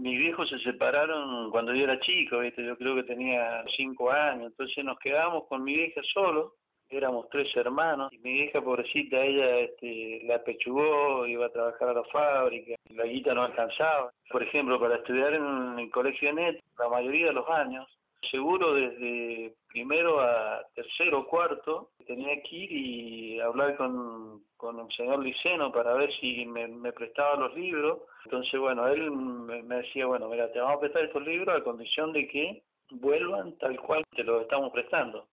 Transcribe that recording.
Mis viejos se separaron cuando yo era chico, ¿viste? Yo creo que tenía 5 años, entonces nos quedamos con mi vieja solo, éramos 3 hermanos, y mi vieja, pobrecita, ella la apechugó, iba a trabajar a la fábrica, la guita no alcanzaba. Por ejemplo, para estudiar en el colegio NET, la mayoría de los años, seguro desde primero a tercero o cuarto, tenía que ir y hablar con el señor Liceno para ver si me prestaba los libros. Entonces, bueno, él me decía, bueno, mira, te vamos a prestar estos libros a condición de que vuelvan tal cual te los estamos prestando.